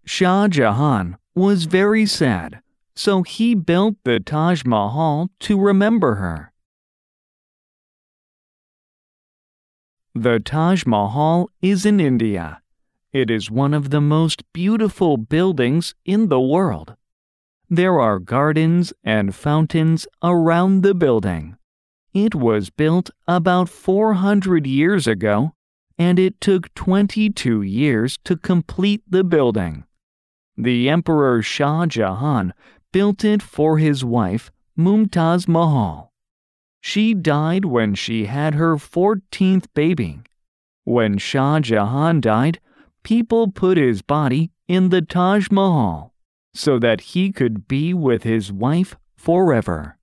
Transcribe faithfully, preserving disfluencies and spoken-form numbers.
Shah Jahan was very sad, so he built the Taj Mahal to remember her. The Taj Mahal is in India. It is one of the most beautiful buildings in the world. There are gardens and fountains around the building. It was built about four hundred years ago, and it took twenty-two years to complete the building. The Emperor Shah Jahan built it for his wife, Mumtaz Mahal. She died when she had her fourteenth baby. When Shah Jahan died, people put his body in the Taj Mahal so that he could be with his wife forever.